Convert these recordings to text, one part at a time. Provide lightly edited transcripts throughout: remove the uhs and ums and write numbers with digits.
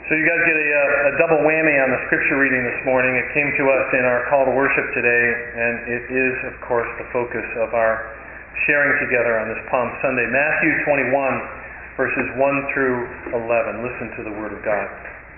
So you guys get a double whammy on the scripture reading this morning. It came to us in our call to worship today, and it is, of course, the focus of our sharing together on this Palm Sunday. Matthew 21, verses 1 through 11. Listen to the Word of God.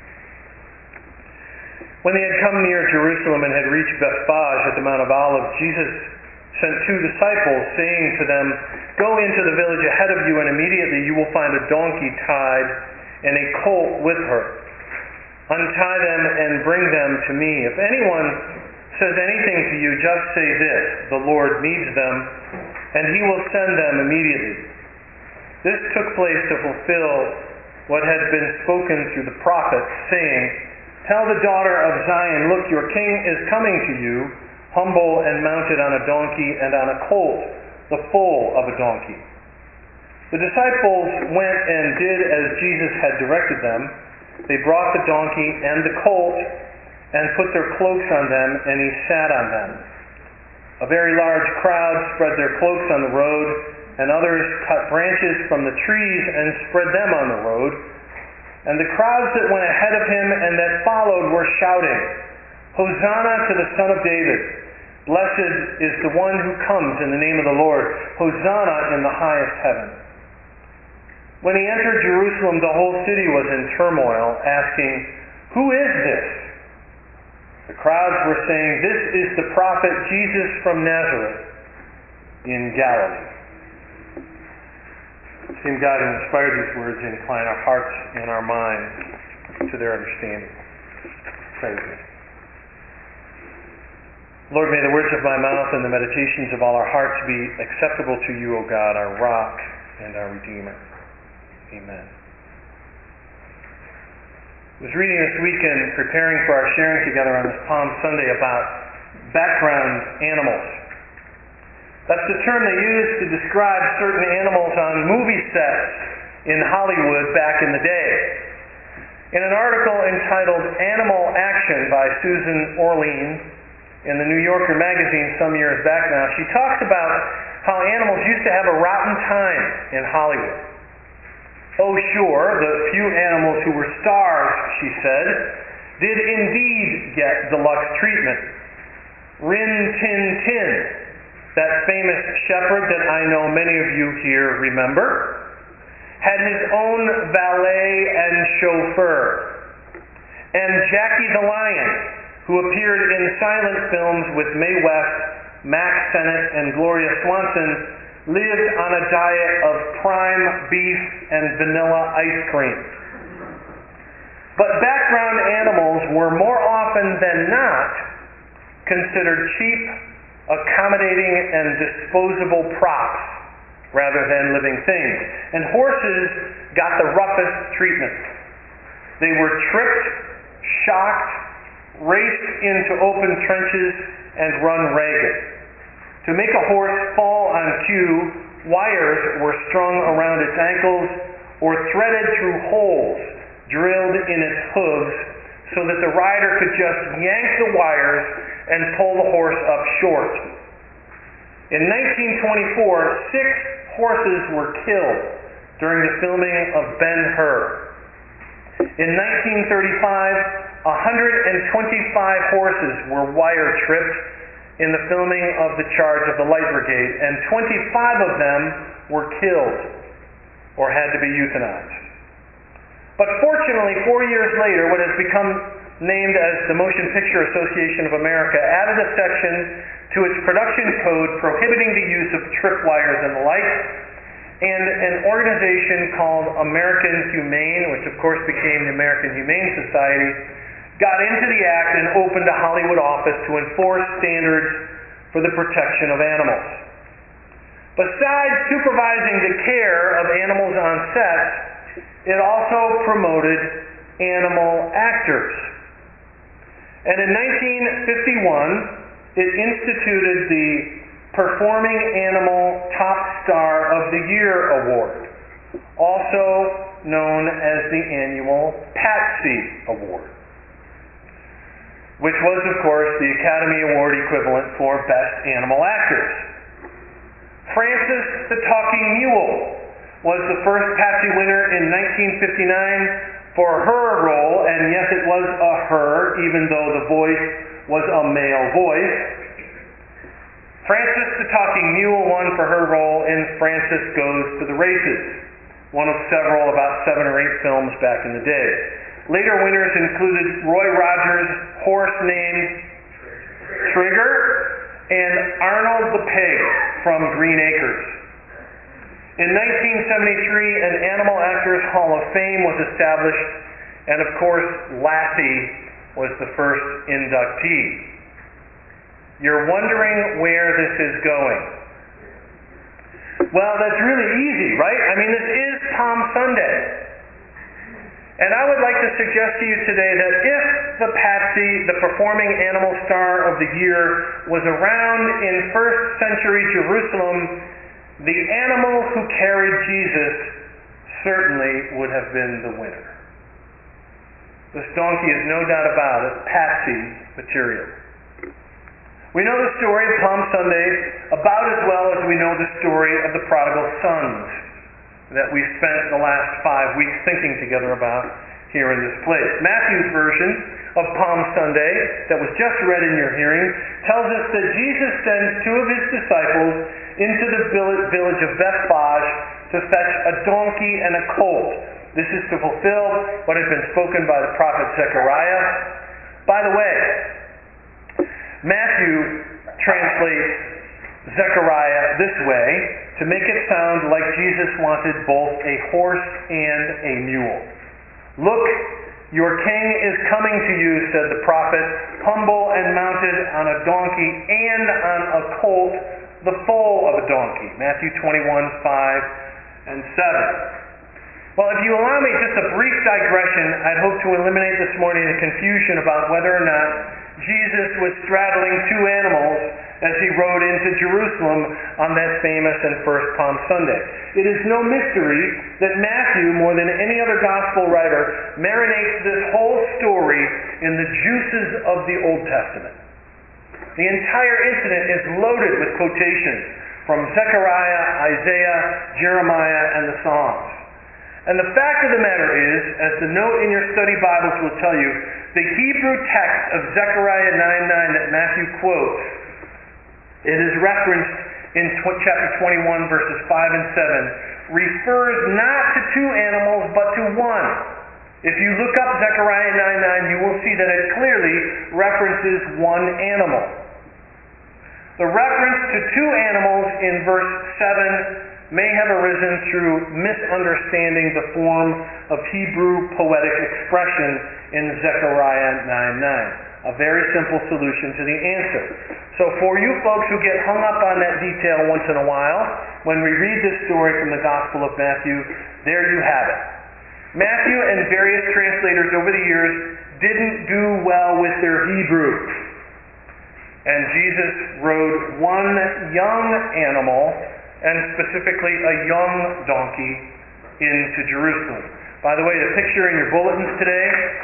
When they had come near Jerusalem and had reached Bethphage at the Mount of Olives, Jesus sent 2 disciples, saying to them, "Go into the village ahead of you, and immediately you will find a donkey tied and a colt with her. Untie them and bring them to me. If anyone says anything to you, just say this, 'The Lord needs them,' and he will send them immediately." This took place to fulfill what had been spoken through the prophet, saying, "Tell the daughter of Zion, look, your king is coming to you, humble and mounted on a donkey and on a colt, the foal of a donkey." The disciples went and did as Jesus had directed them. They brought the donkey and the colt and put their cloaks on them, and he sat on them. A very large crowd spread their cloaks on the road, and others cut branches from the trees and spread them on the road. And the crowds that went ahead of him and that followed were shouting, "Hosanna to the Son of David! Blessed is the one who comes in the name of the Lord! Hosanna in the highest heaven!" When he entered Jerusalem, the whole city was in turmoil, asking, "Who is this?" The crowds were saying, "This is the prophet Jesus from Nazareth in Galilee." Same God who inspired these words, incline our hearts and our minds to their understanding. Pray with me. Lord, may the words of my mouth and the meditations of all our hearts be acceptable to you, O God, our rock and our Redeemer. Amen. I was reading this weekend, preparing for our sharing together on this Palm Sunday, about background animals. That's the term they used to describe certain animals on movie sets in Hollywood back in the day. In an article entitled "Animal Action" by Susan Orlean in the New Yorker magazine some years back now, she talks about how animals used to have a rotten time in Hollywood. Oh, sure, the few animals who were stars, she said, did indeed get deluxe treatment. Rin Tin Tin, that famous shepherd that I know many of you here remember, had his own valet and chauffeur. And Jackie the Lion, who appeared in silent films with Mae West, Max Sennett, and Gloria Swanson, lived on a diet of prime beef and vanilla ice cream. But background animals were more often than not considered cheap, accommodating, and disposable props rather than living things. And horses got the roughest treatment. They were tripped, shocked, raced into open trenches, and run ragged. To make a horse fall on cue, wires were strung around its ankles or threaded through holes drilled in its hooves so that the rider could just yank the wires and pull the horse up short. In 1924, 6 horses were killed during the filming of Ben-Hur. In 1935, 125 horses were wire-tripped in the filming of The Charge of the Light Brigade, and 25 of them were killed or had to be euthanized. But fortunately, 4 years later, what has become named as the Motion Picture Association of America added a section to its production code prohibiting the use of tripwires and the like, and an organization called American Humane, which of course became the American Humane Society, got into the act and opened a Hollywood office to enforce standards for the protection of animals. Besides supervising the care of animals on sets, it also promoted animal actors. And in 1951, it instituted the Performing Animal Top Star of the Year Award, also known as the annual Patsy Award, which was, of course, the Academy Award equivalent for Best Animal Actors. Francis the Talking Mule was the first Patsy winner in 1959, for her role, and yes, it was a her, even though the voice was a male voice. Frances the Talking Mule won for her role in Frances Goes to the Races, one of several, about 7 or 8 films back in the day. Later winners included Roy Rogers' horse named Trigger and Arnold the Pig from Green Acres. In 1973, an Animal Actors Hall of Fame was established, and of course, Lassie was the first inductee. You're wondering where this is going. Well, that's really easy, right? I mean, this is Palm Sunday. And I would like to suggest to you today that if the Patsy, the performing animal star of the year, was around in first century Jerusalem, the animal who carried Jesus certainly would have been the winner. This donkey is no doubt about it, Patsy material. We know the story of Palm Sunday about as well as we know the story of the prodigal sons that we've spent the last 5 weeks thinking together about here in this place. Matthew's version of Palm Sunday that was just read in your hearing tells us that Jesus sends 2 of his disciples into the village of Bethphage to fetch a donkey and a colt. This is to fulfill what had been spoken by the prophet Zechariah. By the way, Matthew translates Zechariah this way to make it sound like Jesus wanted both a horse and a mule. Look, your king is coming to you, said the prophet, humble and mounted on a donkey and on a colt, the foal of a donkey. Matthew 21:5 and 7. Well, if you allow me just a brief digression, I'd hope to eliminate this morning the confusion about whether or not Jesus was straddling 2 animals as he rode into Jerusalem on that famous and first Palm Sunday. It is no mystery that Matthew, more than any other gospel writer, marinates this whole story in the juices of the Old Testament. The entire incident is loaded with quotations from Zechariah, Isaiah, Jeremiah, and the Psalms. And the fact of the matter is, as the note in your study Bibles will tell you, the Hebrew text of Zechariah 9:9 that Matthew quotes, it is referenced in chapter 21, verses 5 and 7, refers not to 2 animals, but to 1. If you look up Zechariah 9:9, you will see that it clearly references 1 animal. The reference to 2 animals in verse 7 may have arisen through misunderstanding the form of Hebrew poetic expression in Zechariah 9:9. A very simple solution to the answer. So for you folks who get hung up on that detail once in a while, when we read this story from the Gospel of Matthew, there you have it. Matthew and various translators over the years didn't do well with their Hebrew. And Jesus rode 1 young animal, and specifically a young donkey, into Jerusalem. By the way, the picture in your bulletins today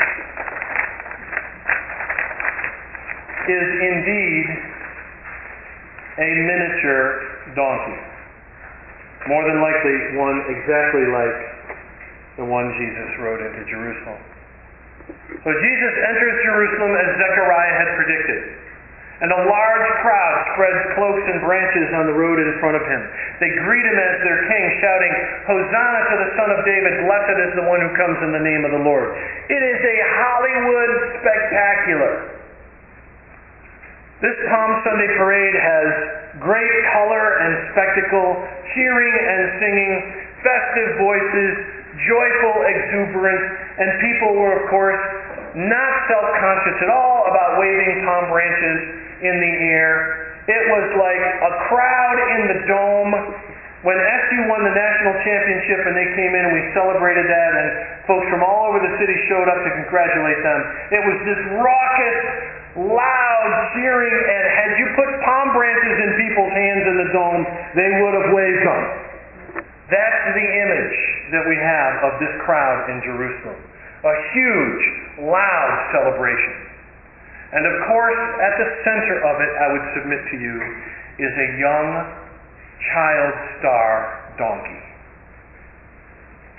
is indeed a miniature donkey. More than likely one exactly like the one Jesus rode into Jerusalem. So Jesus enters Jerusalem as Zechariah had predicted. And a large crowd spreads cloaks and branches on the road in front of him. They greet him as their king, shouting, Hosanna to the Son of David, blessed is the one who comes in the name of the Lord. It is a Hollywood spectacular. This Palm Sunday parade has great color and spectacle, cheering and singing, festive voices, joyful exuberance, and people were, of course, not self-conscious at all about waving palm branches in the air. It was like a crowd in the dome. When SU won the national championship and they came in and we celebrated that and folks from all over the city showed up to congratulate them, it was this raucous, loud cheering, and had you put palm branches in people's hands in the dome, they would have waved them. That's the image that we have of this crowd in Jerusalem. A huge, loud celebration. And of course, at the center of it, I would submit to you, is a young child star donkey.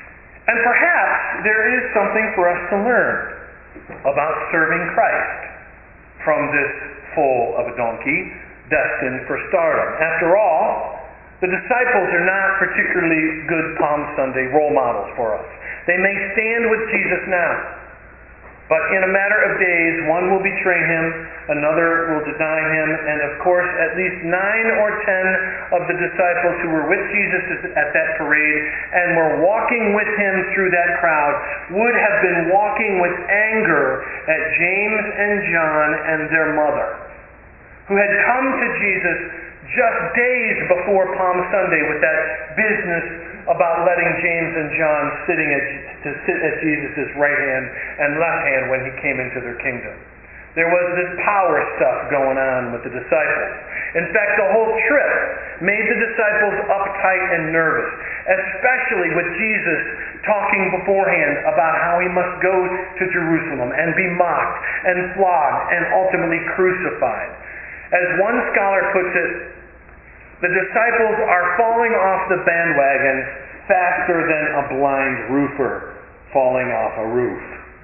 And perhaps there is something for us to learn about serving Christ from this foal of a donkey destined for stardom. After all, the disciples are not particularly good Palm Sunday role models for us. They may stand with Jesus now, but in a matter of days, one will betray him, another will deny him, and of course, at least 9 or 10 of the disciples who were with Jesus at that parade and were walking with him through that crowd would have been walking with anger at James and John and their mother, who had come to Jesus just days before Palm Sunday with that business about letting James and John sit at Jesus' right hand and left hand when he came into their kingdom. There was this power stuff going on with the disciples. In fact, the whole trip made the disciples uptight and nervous, especially with Jesus talking beforehand about how he must go to Jerusalem and be mocked and flogged and ultimately crucified. As one scholar puts it, the disciples are falling off the bandwagon faster than a blind roofer falling off a roof.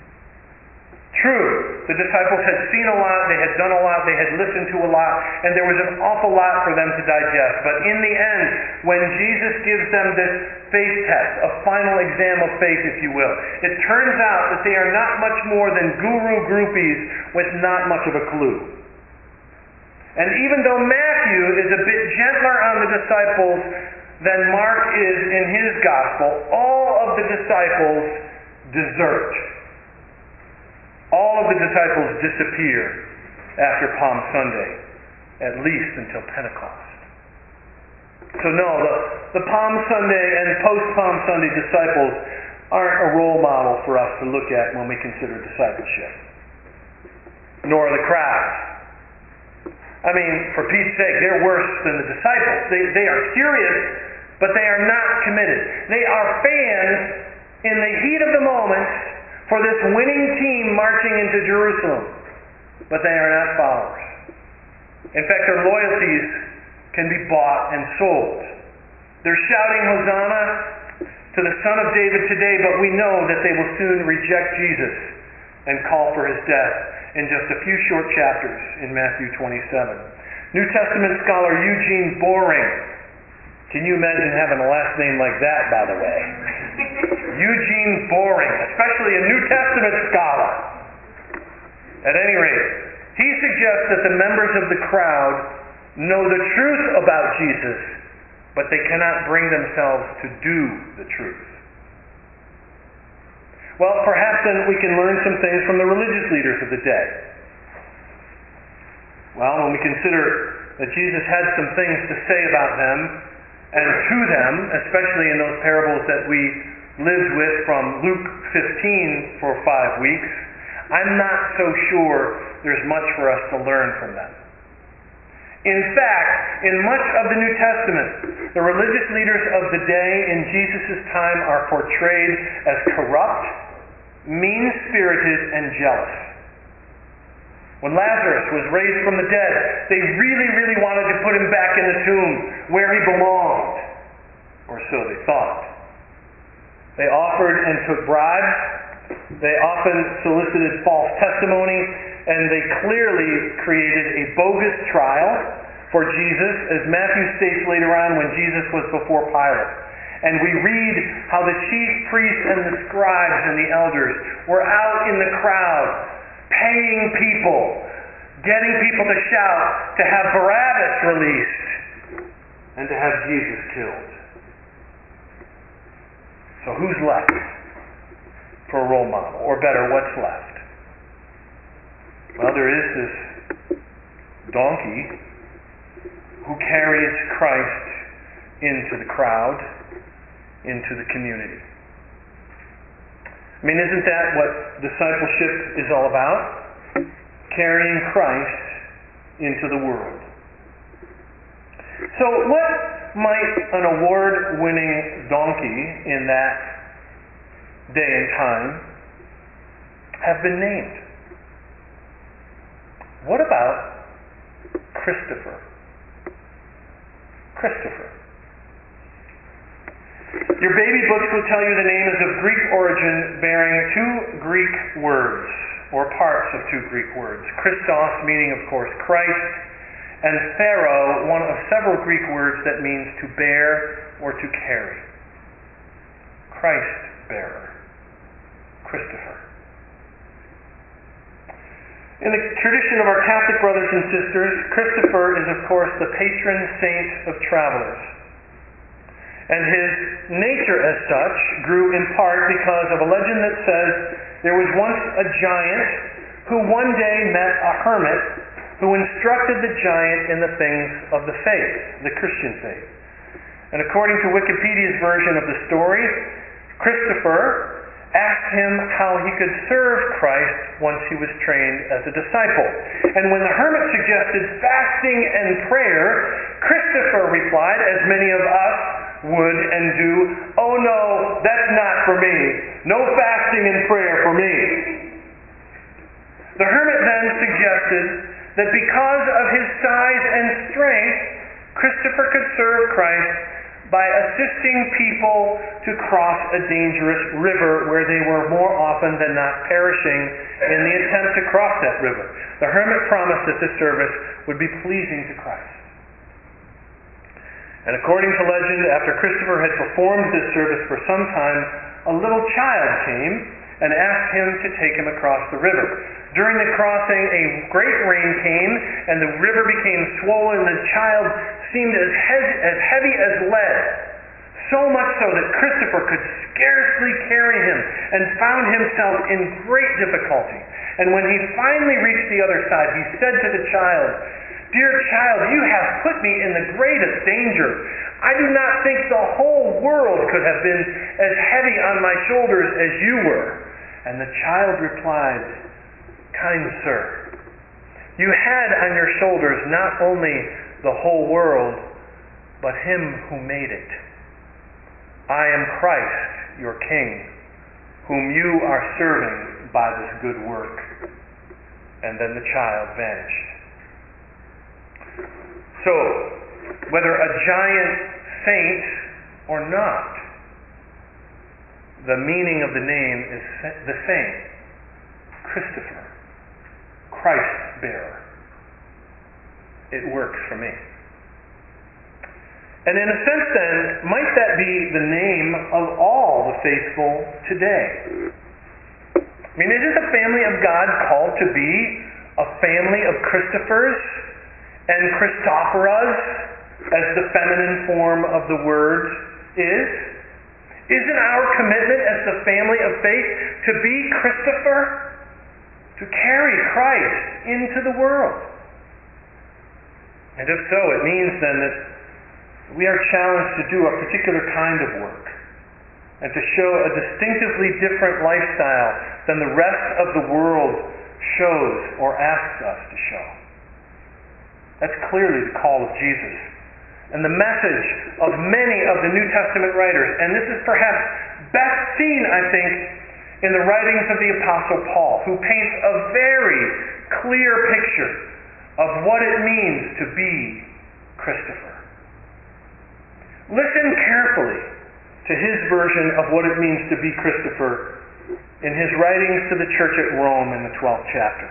True, the disciples had seen a lot, they had done a lot, they had listened to a lot, and there was an awful lot for them to digest. But in the end, when Jesus gives them this faith test, a final exam of faith, if you will, it turns out that they are not much more than guru groupies with not much of a clue. And even though Matthew is a bit gentler on the disciples than Mark is in his gospel, all of the disciples desert. All of the disciples disappear after Palm Sunday, at least until Pentecost. So no, the Palm Sunday and post-Palm Sunday disciples aren't a role model for us to look at when we consider discipleship. Nor are the crowds. I mean, for Pete's sake, they're worse than the disciples. They are curious, but they are not committed. They are fans in the heat of the moment for this winning team marching into Jerusalem, but they are not followers. In fact, their loyalties can be bought and sold. They're shouting Hosanna to the Son of David today, but we know that they will soon reject Jesus and call for his death in just a few short chapters in Matthew 27. New Testament scholar Eugene Boring. Can you imagine having a last name like that, by the way? Eugene Boring, especially a New Testament scholar. At any rate, he suggests that the members of the crowd know the truth about Jesus, but they cannot bring themselves to do the truth. Well, perhaps then we can learn some things from the religious leaders of the day. Well, when we consider that Jesus had some things to say about them and to them, especially in those parables that we lived with from Luke 15 for 5 weeks, I'm not so sure there's much for us to learn from them. In fact, in much of the New Testament, the religious leaders of the day in Jesus' time are portrayed as corrupt, mean-spirited, and jealous. When Lazarus was raised from the dead, they really wanted to put him back in the tomb where he belonged, or so they thought. They offered and took bribes. They often solicited false testimony, and they clearly created a bogus trial for Jesus, as Matthew states later on when Jesus was before Pilate. And we read how the chief priests and the scribes and the elders were out in the crowd, paying people, getting people to shout to have Barabbas released and to have Jesus killed. So who's left for a role model? Or better, what's left? Well, there is this donkey who carries Christ into the crowd, into the community. I mean, isn't that what discipleship is all about? Carrying Christ into the world. So what might an award-winning donkey in that day and time have been named? What about Christopher? Christopher. Your baby books will tell you the name is of Greek origin, bearing two Greek words, or parts of two Greek words. Christos, meaning, of course, Christ, and Thero, one of several Greek words that means to bear or to carry. Christ-bearer. Christopher. In the tradition of our Catholic brothers and sisters, Christopher is, of course, the patron saint of travelers. And his nature as such grew in part because of a legend that says there was once a giant who one day met a hermit who instructed the giant in the things of the faith, the Christian faith. And according to Wikipedia's version of the story, Christopher asked him how he could serve Christ once he was trained as a disciple. And when the hermit suggested fasting and prayer, Christopher replied, as many of us would and do, "Oh no, that's not for me. No fasting and prayer for me." The hermit then suggested that because of his size and strength, Christopher could serve Christ by assisting people to cross a dangerous river where they were more often than not perishing in the attempt to cross that river. The hermit promised that this service would be pleasing to Christ. And according to legend, after Christopher had performed this service for some time, a little child came and asked him to take him across the river. During the crossing, a great rain came, and the river became swollen. The child seemed as heavy as lead, so much so that Christopher could scarcely carry him and found himself in great difficulty. And when he finally reached the other side, he said to the child, "Dear child, you have put me in the greatest danger. I do not think the whole world could have been as heavy on my shoulders as you were." And the child replied, "Kind sir, you had on your shoulders not only the whole world, but him who made it. I am Christ, your King, whom you are serving by this good work." And then the child vanished. So, whether a giant saint or not, the meaning of the name is the same. Christopher. Christ-bearer. It works for me. And in a sense then, might that be the name of all the faithful today? I mean, isn't the family of God called to be a family of Christophers and Christophoras, as the feminine form of the word is? Isn't our commitment as the family of faith to be Christopher? To carry Christ into the world? And if so, it means then that we are challenged to do a particular kind of work and to show a distinctively different lifestyle than the rest of the world shows or asks us to show. That's clearly the call of Jesus and the message of many of the New Testament writers. And this is perhaps best seen, I think, in the writings of the Apostle Paul, who paints a very clear picture of what it means to be Christopher. Listen carefully to his version of what it means to be Christopher in his writings to the church at Rome in the 12th chapter.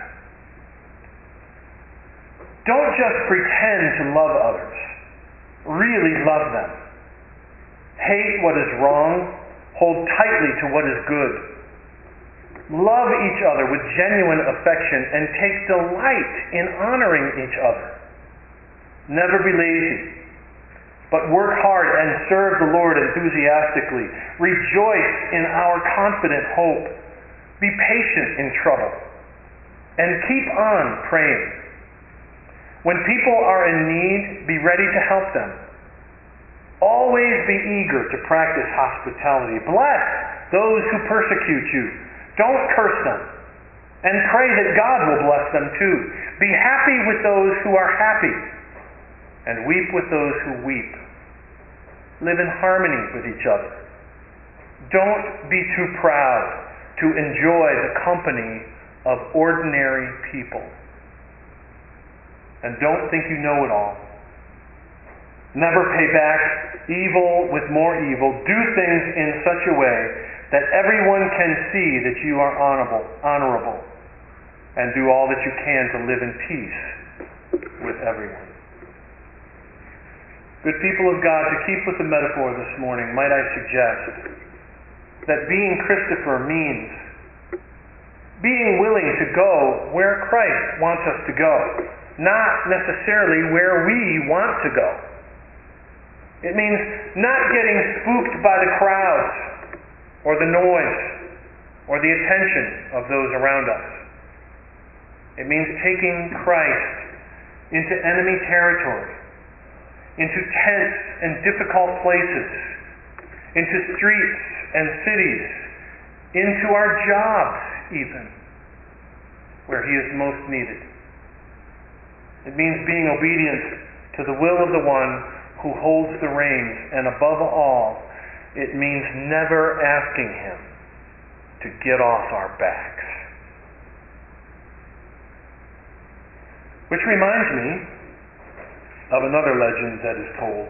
Don't just pretend to love others. Really love them. Hate what is wrong. Hold tightly to what is good. Love each other with genuine affection and take delight in honoring each other. Never be lazy, but work hard and serve the Lord enthusiastically. Rejoice in our confident hope. Be patient in trouble. And keep on praying. When people are in need, be ready to help them. Always be eager to practice hospitality. Bless those who persecute you. Don't curse them. And pray that God will bless them too. Be happy with those who are happy. And weep with those who weep. Live in harmony with each other. Don't be too proud to enjoy the company of ordinary people. And don't think you know it all. Never pay back evil with more evil. Do things in such a way that everyone can see that you are honorable, and do all that you can to live in peace with everyone. Good people of God, to keep with the metaphor this morning, might I suggest that being Christopher means being willing to go where Christ wants us to go, not necessarily where we want to go. It means not getting spooked by the crowds or the noise or the attention of those around us. It means taking Christ into enemy territory, into tense and difficult places, into streets and cities, into our jobs even, where He is most needed. It means being obedient to the will of the one who holds the reins, and above all, it means never asking Him to get off our backs. Which reminds me of another legend that is told.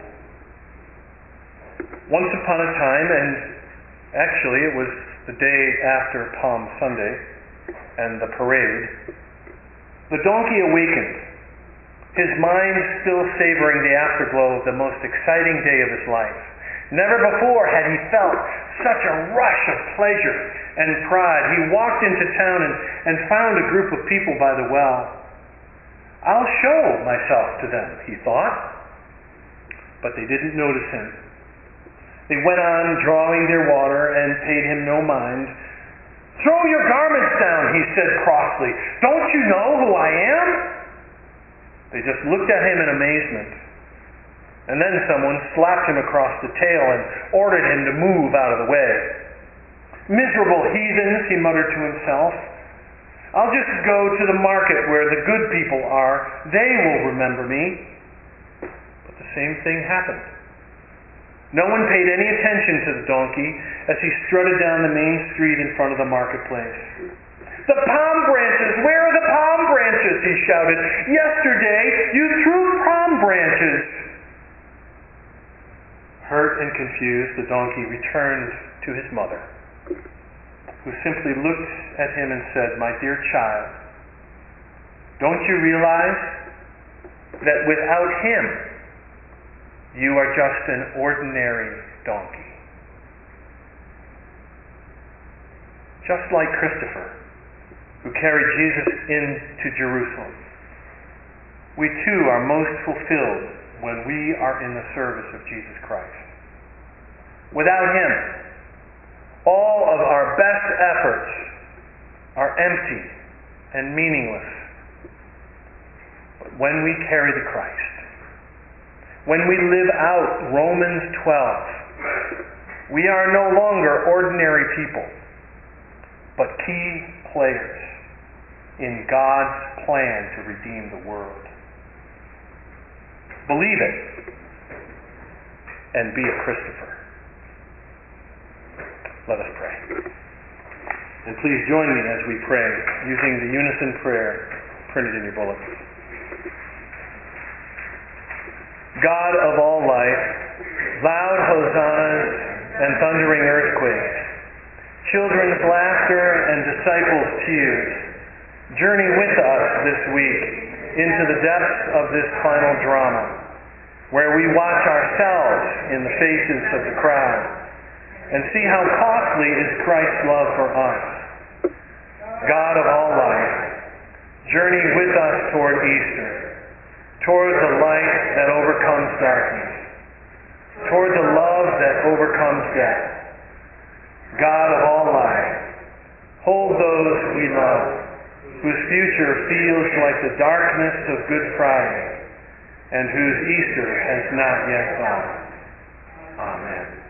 Once upon a time, and actually it was the day after Palm Sunday and the parade, the donkey awakened, his mind still savoring the afterglow of the most exciting day of his life. Never before had he felt such a rush of pleasure and pride. He walked into town and found a group of people by the well. I'll show myself to them, he thought. But they didn't notice him. They went on drawing their water and paid him no mind. "Throw your garments down," he said crossly. "Don't you know who I am?" They just looked at him in amazement. And then someone slapped him across the tail and ordered him to move out of the way. "Miserable heathens," he muttered to himself. "I'll just go to the market where the good people are. They will remember me." But the same thing happened. No one paid any attention to the donkey as he strutted down the main street in front of the marketplace. "The palm branches! Where are the palm branches?" he shouted. "Yesterday you threw palm branches." Hurt and confused, the donkey returned to his mother, who simply looked at him and said, "My dear child, don't you realize that without him, you are just an ordinary donkey?" Just like Christopher, who carried Jesus into Jerusalem, we too are most fulfilled when we are in the service of Jesus Christ. Without Him, all of our best efforts are empty and meaningless. But when we carry the Christ, when we live out Romans 12, we are no longer ordinary people, but key players in God's plan to redeem the world. Believe it and be a Christopher. Let us pray. And please join me as we pray using the unison prayer printed in your bulletins. God of all life, loud hosannas and thundering earthquakes, children's laughter and disciples' tears, journey with us this week into the depths of this final drama, where we watch ourselves in the faces of the crowd and see how costly is Christ's love for us. God of all life, journey with us toward Easter, toward the light that overcomes darkness, toward the love that overcomes death. God of all life, hold those we love, whose future feels like the darkness of Good Friday, and whose Easter has not yet dawned. Amen.